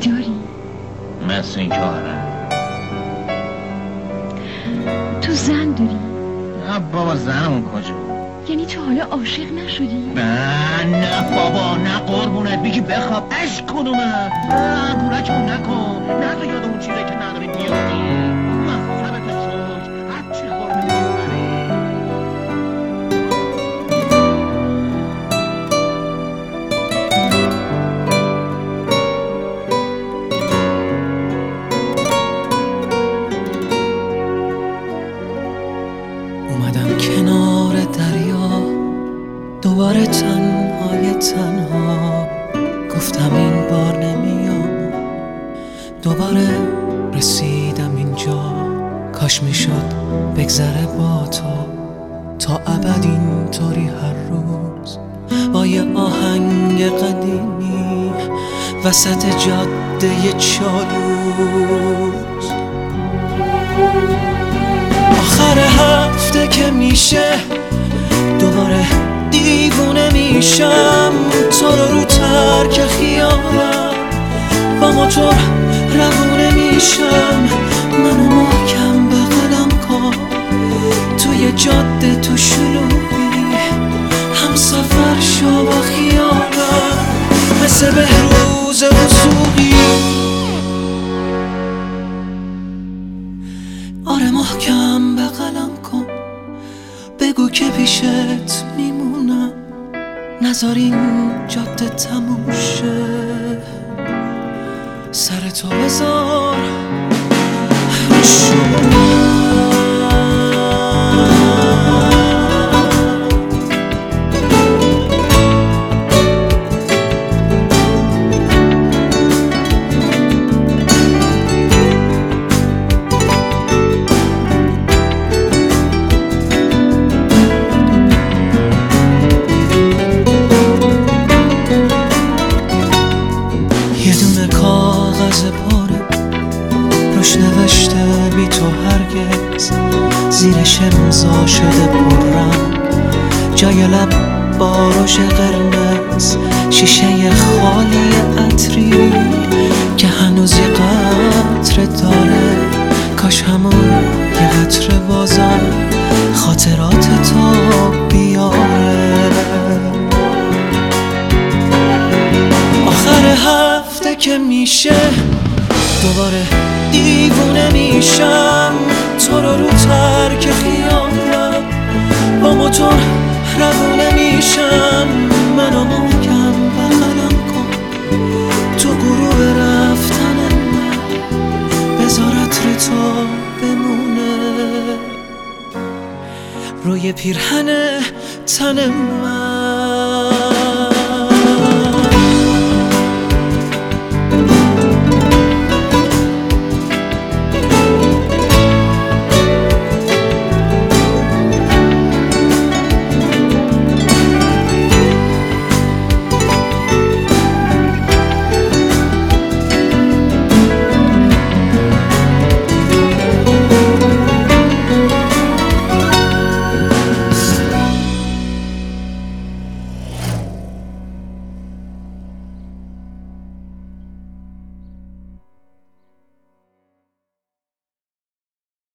داری؟ مثل این که آره. تو زن داری؟ نه بابا زنمون کجا؟ یعنی تو حالا عاشق نشدی؟ نه بابا نه قربونت بگی بخواب عشق کنومه بورکمون نکن نه تو یاد اون چیزه که نداریم بیادی مذهبت چوک هرچی خورده میبری. اومدم کنار دریا دوباره تنها گفتم این بار نمیام دوباره رسیدم اینجا کاش میشد بگذره با تو تا ابد اینطوری هر روز با یه آهنگ قدیمی وسط جاده چالوس آخر هفته که میشه دوباره دیوونه میشم تو رو ترک خیالم با موتور روونه میشم منو محکم بغلم کن توی جاده تو شلوغی هم سفر شو با خیالم مثل بهروز وثوقی آره محکم بغلم کن بگو که پیشت میمونم نذار این جاده تموم شه سر تو بذار رو شونم یه دونه کاغذ پاره روش نوشته بی تو هرگز زیرش امضا شده پررنگ جای لب با رژ قرمز شیشه خالی عطری که هنوز یه قطره داره کاش همون یه قطره بازم خاطرات تو بیاره آخر هفته که میشه دوباره دیوونه میشم تو رو ترک خیالم با موتور روونه میشم منو محکم بغلم کن تو غروب رفتن من بذار عطر تو بمونه روی پیرهن تن من